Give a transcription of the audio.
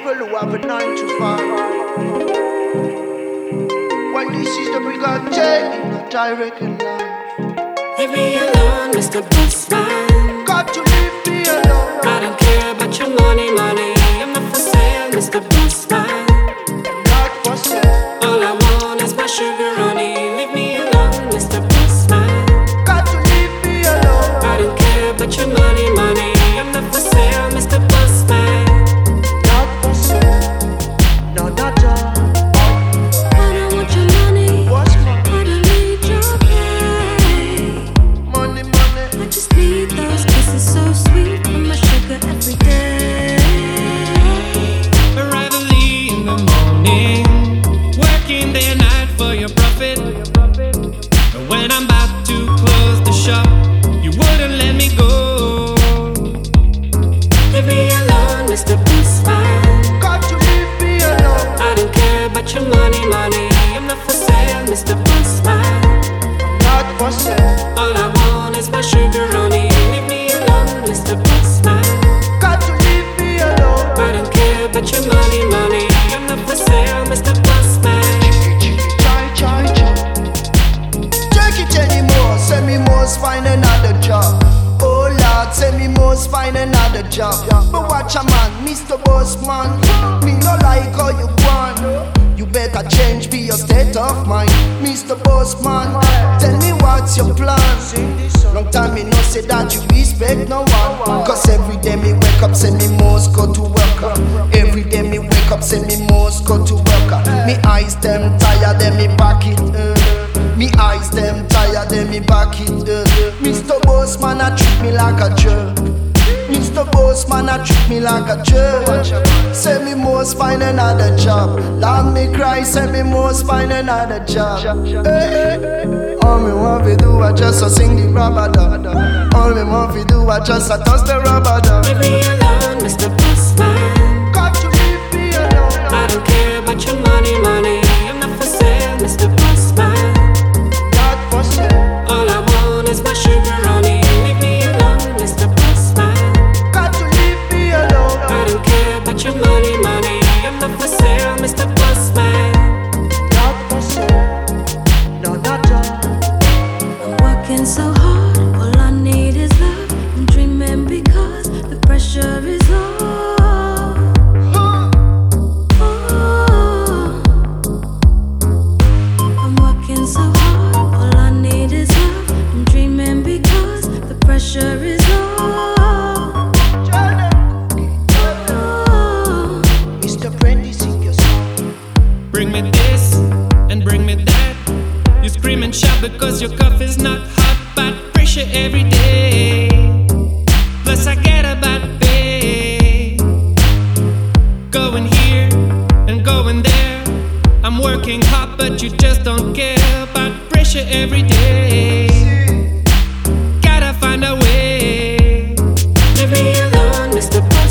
people who have a 9 to 5. Well, this is the brigade in a direct life. Leave me alone, Mr. Bossman. Got to leave me alone. I don't care about your money. I'm not for sale, Mr. Bossman. Not for sale. All I want is my sugar honey. Leave me alone, Mr. Bossman. Got to leave me alone. I don't care about your money. I'm not for sale, Mr. Bossman. Not for sale. No, not all. I don't want your money. What's my I don't need your pay. money? I just need those kisses so sweet from my sugar every day. Arrive early in the morning, working day and night for your profit. But when I'm about to close the shop, you wouldn't let me go. Leave me alone, Mr. Bossman. Got to leave me alone. I don't care about your money. I'm not for sale, Mr. Bossman. Not for sale. All I want is my sugar honey. Leave me alone, Mr. Bossman. Got to leave me alone. I don't care about your money. I'm not for sale, Mr. Bossman. Try. Take it anymore. Send me most find another job. Oh Lord, send me most find another job. But watch a man, Mr. Bossman. Me no like how you want. You better change be your state of mind, Mr. Bossman. Tell me what's your plan. Long time me no say that you respect no one. Cause every day me wake up, say me most go to work. Every day me wake up, say me most go to work. Me eyes them tired, then me back it. Me eyes them tired, then me back it. Mr. Bossman, I treat me like a jerk. Mr. Bossman, I treat me like a jerk. Say me most find another job. Lord me cry, say me most find another job. Hey. All me want to do, I just a sing the rabada. All me want to do, I just a toss the rabada. Leave me alone, Mr. Bossman. Got to leave me alone. I don't care about your money. I'm not for sale, Mr. Bossman. Not for sale. All I want is my sugar honey. Leave me alone, Mr. Bossman. Got to leave me alone. I don't care about your money. I'm not for sale, Mr. Bossman. Not for sale. No, not all. I'm working so hard, all I need is love. I'm dreaming because the pressure is low. Oh. I'm working so hard, all I need is love. I'm dreaming because the pressure is low. Oh. Mr. Brandy, sing your song. Bring me this and bring me that. You scream and shout because your cough is not hot, but pressure every day. Plus I get a bad pay. Going here and going there. I'm working hard, but you just don't care about pressure every day. Gotta find a way. Leave me alone, Mr.